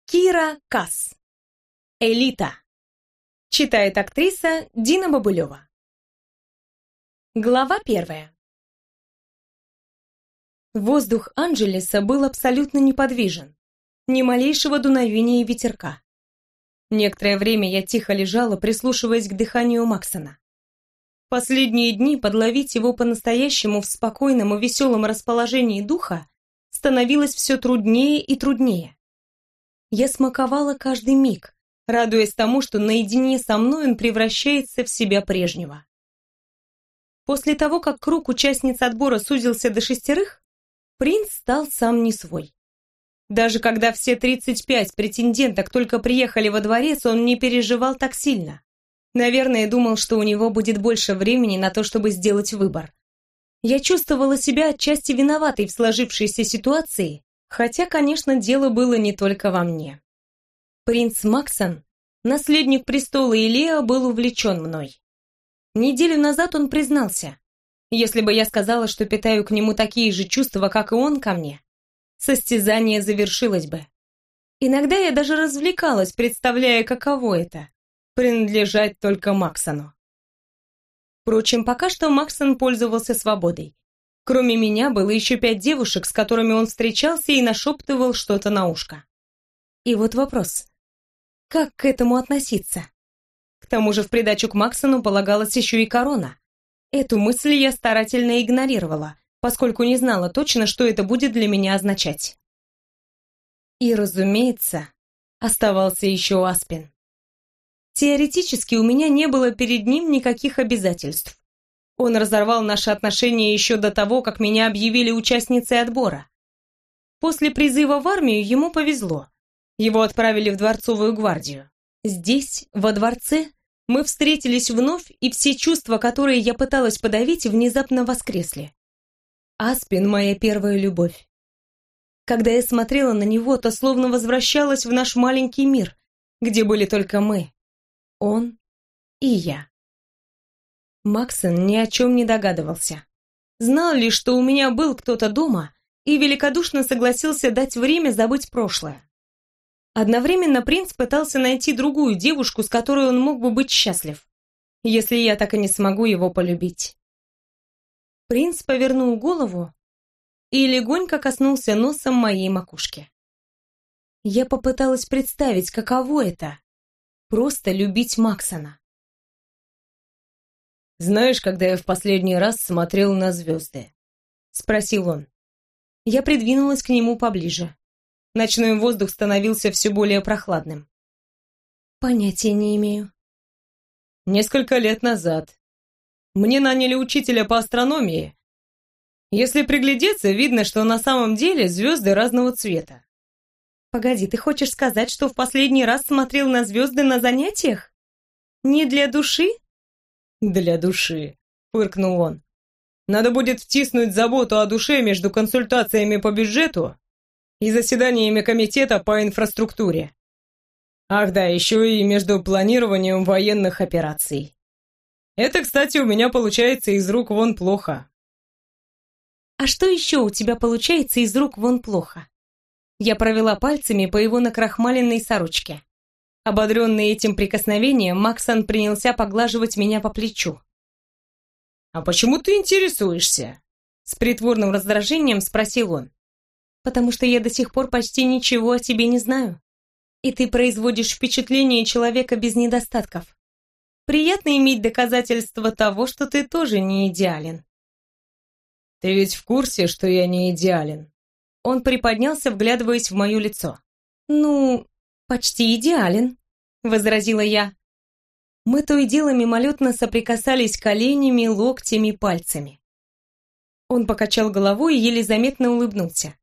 Кира Касс. Элита. Читает актриса Дина Бабылева. Глава 1. Воздух Анджелеса был абсолютно неподвижен. Ни малейшего дуновения ветерка. Некоторое время я тихо лежала, прислушиваясь к дыханию Максона. Последние дни подловить его по-настоящему в спокойном и веселом расположении духа становилось все труднее и труднее. Я смаковала каждый миг, радуясь тому, что наедине со мной он превращается в себя прежнего. После того, как круг участниц отбора сузился до 6, принц стал сам не свой. Даже когда все 35 претенденток только приехали во дворец, он не переживал так сильно. Наверное, думал, что у него будет больше времени на то, чтобы сделать выбор. Я чувствовала себя отчасти виноватой в сложившейся ситуации, хотя, конечно, дело было не только во мне. Принц Максон, наследник престола Илеа, был увлечен мной. Неделю назад он признался. Если бы я сказала, что питаю к нему такие же чувства, как и он ко мне, состязание завершилось бы. Иногда я даже развлекалась, представляя, каково это — принадлежать только Максону. Впрочем, пока что Максон пользовался свободой. Кроме меня было еще 5 девушек, с которыми он встречался и нашептывал что-то на ушко. И вот вопрос: как к этому относиться? К тому же в придачу к Максону полагалась еще и корона. Эту мысль я старательно игнорировала, поскольку не знала точно, что это будет для меня означать. И, разумеется, оставался еще Аспин. Теоретически у меня не было перед ним никаких обязательств. Он разорвал наши отношения еще до того, как меня объявили участницей отбора. После призыва в армию ему повезло. Его отправили в дворцовую гвардию. Здесь, во дворце, мы встретились вновь, и все чувства, которые я пыталась подавить, внезапно воскресли. Аспин — моя первая любовь. Когда я смотрела на него, то словно возвращалась в наш маленький мир, где были только мы, он и я. Максон ни о чем не догадывался. Знал лишь, что у меня был кто-то дома, и великодушно согласился дать время забыть прошлое. Одновременно принц пытался найти другую девушку, с которой он мог бы быть счастлив, если я так и не смогу его полюбить. Принц повернул голову и легонько коснулся носом моей макушки. Я попыталась представить, каково это — просто любить Максона. «Знаешь, когда я в последний раз смотрел на звезды?» — спросил он. Я придвинулась к нему поближе. Ночной воздух становился все более прохладным. «Понятия не имею». «Несколько лет назад. Мне наняли учителя по астрономии. Если приглядеться, видно, что на самом деле звезды разного цвета». «Погоди, ты хочешь сказать, что в последний раз смотрел на звезды на занятиях? Не для души?» «Для души», — фыркнул он. «Надо будет втиснуть заботу о душе между консультациями по бюджету и заседаниями комитета по инфраструктуре. Ах да, еще и между планированием военных операций. Это, кстати, у меня получается из рук вон плохо». «А что еще у тебя получается из рук вон плохо?» Я провела пальцами по его накрахмаленной сорочке. Ободренный этим прикосновением, Максон принялся поглаживать меня по плечу. «А почему ты интересуешься?» С притворным раздражением спросил он. «Потому что я до сих пор почти ничего о тебе не знаю. И ты производишь впечатление человека без недостатков. Приятно иметь доказательство того, что ты тоже не идеален». «Ты ведь в курсе, что я не идеален?» Он приподнялся, вглядываясь в мое лицо. «Ну, почти идеален», — возразила я. Мы то и дело мимолетно соприкасались коленями, локтями, пальцами. Он покачал головой и еле заметно улыбнулся.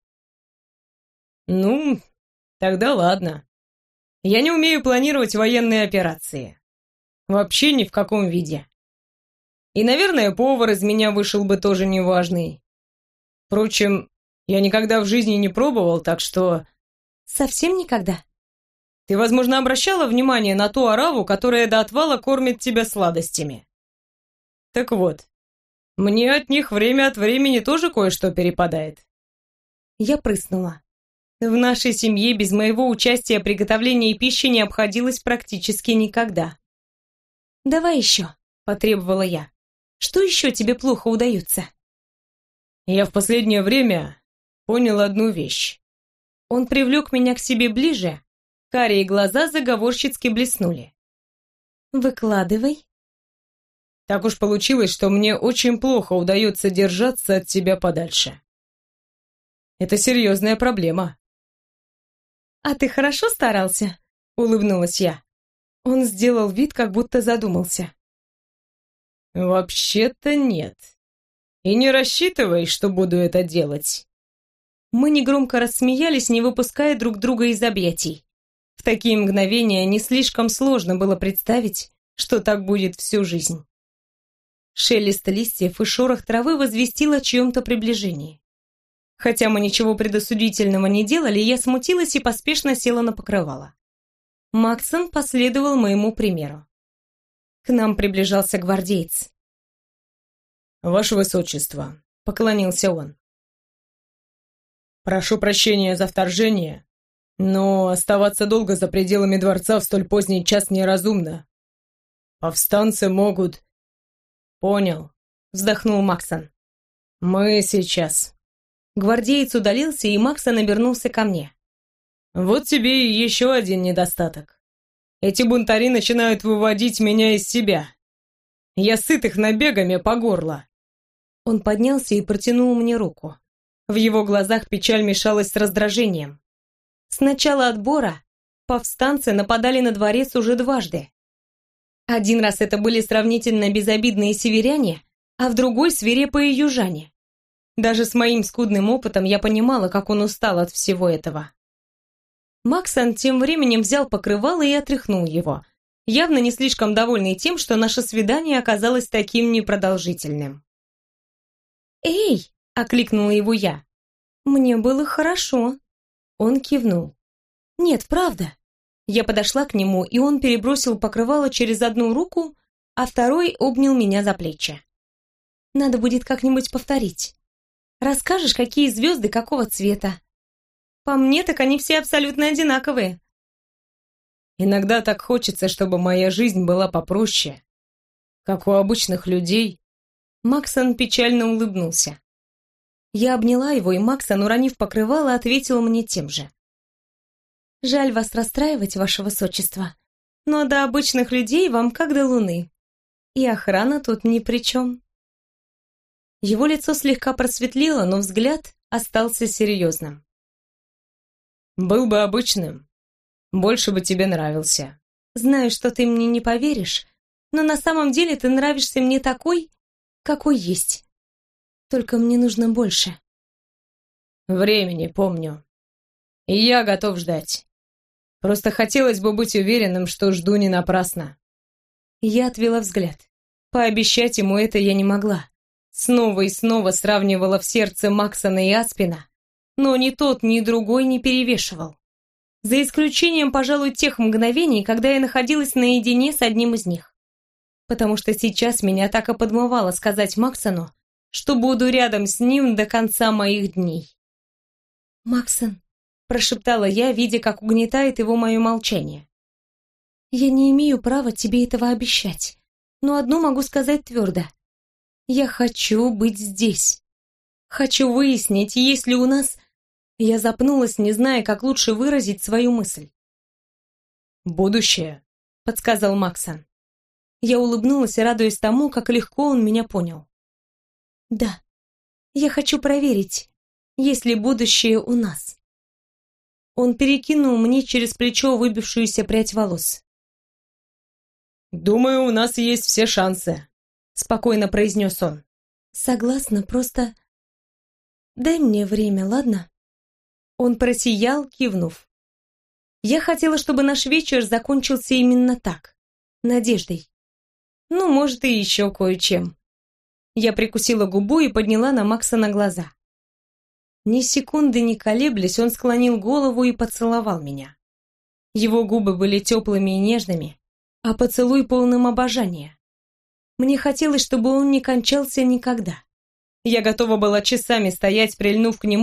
«Ну, тогда ладно. Я не умею планировать военные операции. Вообще ни в каком виде. И, наверное, повар из меня вышел бы тоже неважный. Впрочем, я никогда в жизни не пробовал, так что...» «Совсем никогда?» «Ты, возможно, обращала внимание на ту ораву, которая до отвала кормит тебя сладостями? Так вот, мне от них время от времени тоже кое-что перепадает». Я прыснула. В нашей семье без моего участия приготовление пищи не обходилось практически никогда. «Давай еще», — потребовала я. «Что еще тебе плохо удается?» Я в последнее время понял одну вещь. Он привлек меня к себе ближе, карие глаза заговорщицки блеснули. «Выкладывай». Так уж получилось, что мне очень плохо удается держаться от тебя подальше. Это серьезная проблема. «А ты хорошо старался?» — улыбнулась я. Он сделал вид, как будто задумался. «Вообще-то нет. И не рассчитывай, что буду это делать». Мы негромко рассмеялись, не выпуская друг друга из объятий. В такие мгновения не слишком сложно было представить, что так будет всю жизнь. Шелест листьев и шорох травы возвестил о чьем-то приближении. Хотя мы ничего предосудительного не делали, я смутилась и поспешно села на покрывало. Максон последовал моему примеру. К нам приближался гвардеец. «Ваше Высочество», — поклонился он. «Прошу прощения за вторжение, но оставаться долго за пределами дворца в столь поздний час неразумно. Повстанцы могут...» «Понял», — вздохнул Максон. «Мы сейчас...» Гвардеец удалился, и Максон обернулся ко мне. «Вот тебе и еще один недостаток. Эти бунтари начинают выводить меня из себя. Я сыт их набегами по горло». Он поднялся и протянул мне руку. В его глазах печаль мешалась с раздражением. С начала отбора повстанцы нападали на дворец уже дважды. Один раз это были сравнительно безобидные северяне, а в другой свирепые южане. Даже с моим скудным опытом я понимала, как он устал от всего этого. Максон тем временем взял покрывало и отряхнул его, явно не слишком довольный тем, что наше свидание оказалось таким непродолжительным. «Эй!» — окликнула его я. «Мне было хорошо». Он кивнул. «Нет, правда». Я подошла к нему, и он перебросил покрывало через одну руку, а второй обнял меня за плечи. «Надо будет как-нибудь повторить. Расскажешь, какие звезды какого цвета? По мне, так они все абсолютно одинаковые». «Иногда так хочется, чтобы моя жизнь была попроще, как у обычных людей». Максон печально улыбнулся. Я обняла его, и Максон, уронив покрывало, ответил мне тем же. «Жаль вас расстраивать, ваше высочество, но до обычных людей вам как до луны. И охрана тут ни при чем». Его лицо слегка просветлело, но взгляд остался серьезным. «Был бы обычным, больше бы тебе нравился». «Знаю, что ты мне не поверишь, но на самом деле ты нравишься мне такой, какой есть. Только мне нужно больше». «Времени помню. И я готов ждать. Просто хотелось бы быть уверенным, что жду не напрасно». Я отвела взгляд. Пообещать ему это я не могла. Снова и снова сравнивала в сердце Максона и Аспина, но ни тот, ни другой не перевешивал. За исключением, пожалуй, тех мгновений, когда я находилась наедине с одним из них. Потому что сейчас меня так и подмывало сказать Максону, что буду рядом с ним до конца моих дней. «Максон», — прошептала я, видя, как угнетает его мое молчание. «Я не имею права тебе этого обещать, но одно могу сказать твердо. Я хочу быть здесь. Хочу выяснить, есть ли у нас...» Я запнулась, не зная, как лучше выразить свою мысль. «Будущее», — подсказал Максон. Я улыбнулась, радуясь тому, как легко он меня понял. «Да, я хочу проверить, есть ли будущее у нас». Он перекинул мне через плечо выбившуюся прядь волос. «Думаю, у нас есть все шансы», — спокойно произнес он. «Согласна, просто... дай мне время, ладно?» Он просиял, кивнув. Я хотела, чтобы наш вечер закончился именно так, надеждой. Ну, может, и еще кое-чем. Я прикусила губу и подняла на Максона глаза. Ни секунды не колеблясь, он склонил голову и поцеловал меня. Его губы были теплыми и нежными, а поцелуй полным обожания. Мне хотелось, чтобы он не кончался никогда. Я готова была часами стоять, прильнув к нему,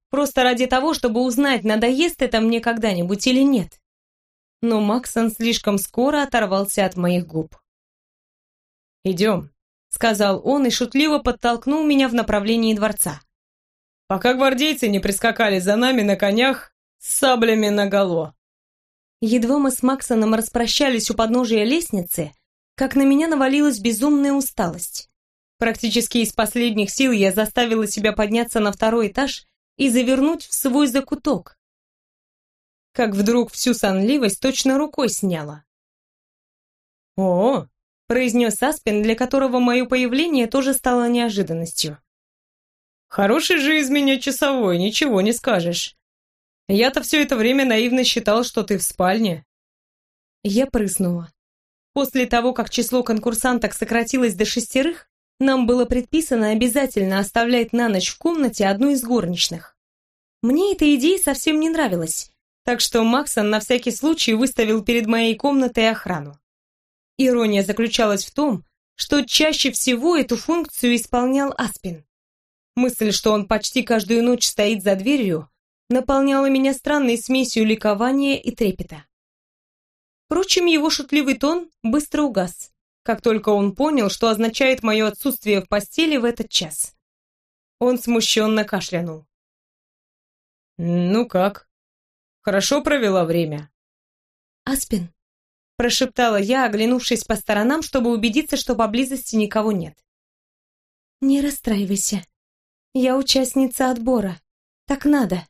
Просто ради того, чтобы узнать, надоест это мне когда-нибудь или нет. Но Максон слишком скоро оторвался от моих губ. «Идем», — сказал он и шутливо подтолкнул меня в направлении дворца. «Пока гвардейцы не прискакали за нами на конях с саблями наголо». Едва мы с Максоном распрощались у подножия лестницы, как на меня навалилась безумная усталость. Практически из последних сил я заставила себя подняться на второй этаж и завернуть в свой закуток. Как вдруг всю сонливость точно рукой сняла. «О!» — произнес Аспин, для которого мое появление тоже стало неожиданностью. «Хороший же из меня часовой, ничего не скажешь. Я-то все это время наивно считал, что ты в спальне». Я прыснула. После того, как число конкурсанток сократилось до 6, нам было предписано обязательно оставлять на ночь в комнате одну из горничных. Мне эта идея совсем не нравилась, так что Максон на всякий случай выставил перед моей комнатой охрану. Ирония заключалась в том, что чаще всего эту функцию исполнял Аспин. Мысль, что он почти каждую ночь стоит за дверью, наполняла меня странной смесью ликования и трепета. Впрочем, его шутливый тон быстро угас, как только он понял, что означает мое отсутствие в постели в этот час. Он смущенно кашлянул. «Ну как? Хорошо провела время?» «Аспин», — прошептала я, оглянувшись по сторонам, чтобы убедиться, что поблизости никого нет. «Не расстраивайся. Я участница отбора. Так надо».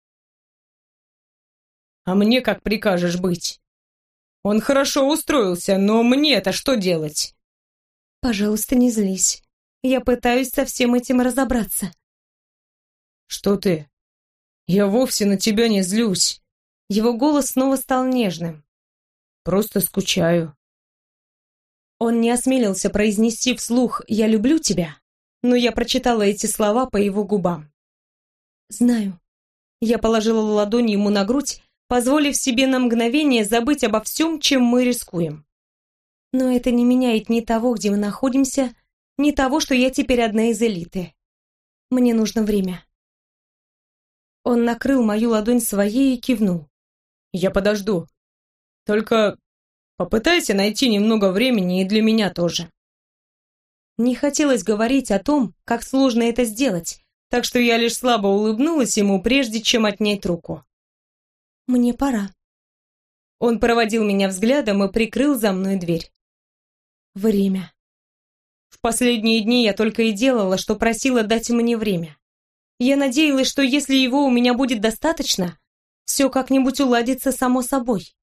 «А мне как прикажешь быть? Он хорошо устроился, но мне-то что делать?» «Пожалуйста, не злись. Я пытаюсь со всем этим разобраться». «Что ты? Я вовсе на тебя не злюсь». Его голос снова стал нежным. «Просто скучаю». Он не осмелился произнести вслух «я люблю тебя», но я прочитала эти слова по его губам. «Знаю». Я положила ладонь ему на грудь, позволив себе на мгновение забыть обо всем, чем мы рискуем. Но это не меняет ни того, где мы находимся, ни того, что я теперь одна из элиты. Мне нужно время. Он накрыл мою ладонь своей и кивнул. «Я подожду. Только попытайся найти немного времени и для меня тоже». Не хотелось говорить о том, как сложно это сделать, так что я лишь слабо улыбнулась ему, прежде чем отнять руку. «Мне пора». Он проводил меня взглядом и прикрыл за мной дверь. Время. В последние дни я только и делала, что просила дать мне время. Я надеялась, что если его у меня будет достаточно, все как-нибудь уладится само собой.